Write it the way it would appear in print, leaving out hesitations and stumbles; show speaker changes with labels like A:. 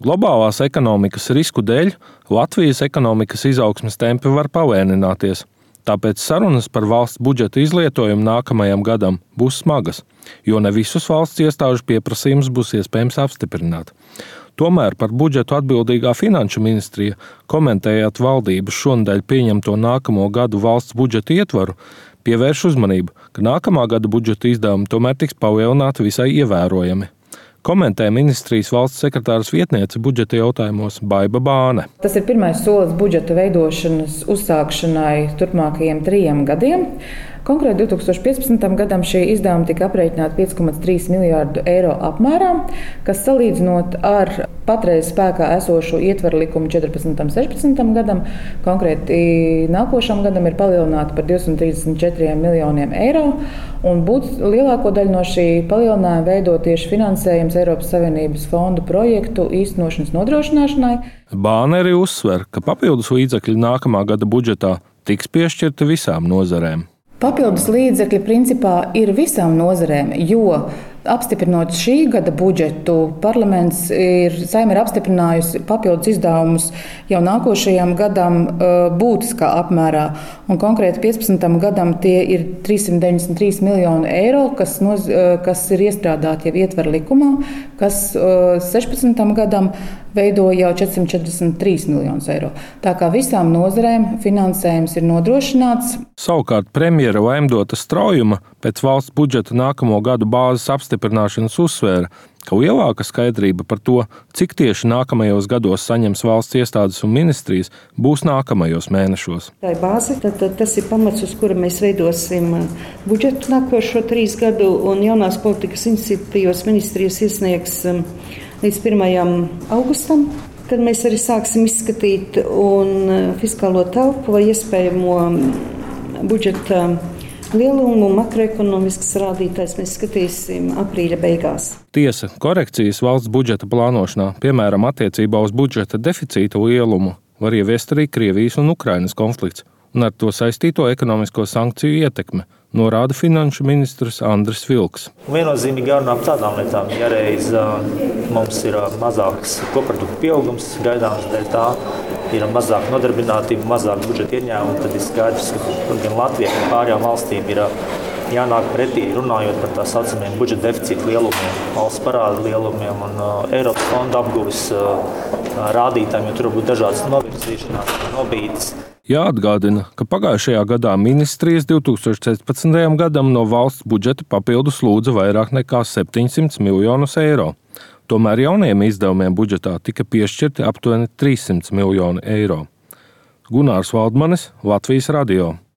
A: Globālās ekonomikas risku dēļ Latvijas ekonomikas izaugsmes tempi var palēnināties. Tāpēc sarunas par valsts budžeta izlietojumu nākamajam gadam būs smagas, jo ne visus valsts iestāžu pieprasījumus būs iespējams apstiprināt. Tomēr par budžetu atbildīgā Finanšu ministrija, komentējot valdības šonedēļ pieņemto nākamo gadu valsts budžeta ietvaru, pievērš uzmanību, ka nākamā gada budžeta izdevumi tomēr tiks palielināti visai ievērojami. Komentē ministrijas valsts sekretāras vietniece budžeta jautājumos Baiba Bāne.
B: Tas ir pirmais solis budžeta veidošanas uzsākšanai turpmākajiem 3 gadiem. Konkrēti 2015. gadam šie izdevumi tika aprēķināti 5,3 miljārdu eiro apmērā, kas salīdzinot ar patreiz spēkā esošo ietvaru likumu 14. gadam, konkrēti nākošam gadam ir palielināti par 234 miljoniem eiro, un lielāko daļu no šī palielinājuma veido tieši finansējums Eiropas Savienības fondu projektu īstenošanas nodrošināšanai.
A: Bāne arī uzsver, ka papildus līdzekļi nākamā gada budžetā tiks piešķirti visām nozarēm.
B: Papildus līdzekļi principā ir visām nozarēm, jo apstiprinot šī gada budžetu, Saeima ir apstiprinājusi papildus izdevumus jau nākošajam gadam būtiskā apmērā. Un konkrēti 15. gadam tie ir 393 miljoni eiro, kas ir iestrādāti jau ietvaru likumā, kas 16. gadam veido jau 443 miljonus eiro. Tā kā visām nozarēm finansējums ir nodrošināts.
A: Savukārt premjera Laimdota Straujuma pēc valsts budžeta nākamo gadu bāzes apstiprināšanas uzsvēra, ka lielāka skaidrība par to, cik tieši nākamajos gados saņems valsts iestādes un ministrijas, būs nākamajos mēnešos.
C: Tā ir bāze, tad tas ir pamats, uz kura mēs veidosim budžetu nākošo 3 gadu, un jaunās politikas iniciatīvas ministrijas iesniegs līdz 1. augustam, kad mēs arī sāksim izskatīt un fiskālo telpu vai iespējamo budžeta lielumu, makroekonomiskas rādītājs mēs skatīsim aprīļa beigās.
A: Tiesa, korekcijas valsts budžeta plānošanā, piemēram, attiecībā uz budžeta deficīta lielumu, var ieviest arī Krievijas un Ukrainas konflikts un ar to saistīto ekonomisko sankciju ietekme, norāda finanšu ministrs Andris Vilks.
D: Viennozīmīgi jārunā par tādām lietām. Ja reiz mums ir mazāks koprodukta pieaugums gaidāms, dēļ tā ir mazāk nodarbinātība, mazāk budžeta ieņēmumi, tad ir skaidrs, ka gan Latvijai, gan pārējām valstīm ir jānāk pretī, runājot par tā saucamiem budžeta deficīta lielumiem, valsts parāda lielumiem un Eiropas fonda apguves rādītājiem, jo tur var būt dažādas novirzīšanās, nobīdes.
A: Jāatgādina, ka pagājušajā gadā ministrijas 2014. gadam no valsts budžeta papildus lūdza vairāk nekā 700 miljonus eiro. Tomēr jaunajiem izdevumiem budžetā tika piešķirti aptuveni 300 miljoni eiro. Gunārs Valdmanis, Latvijas radio.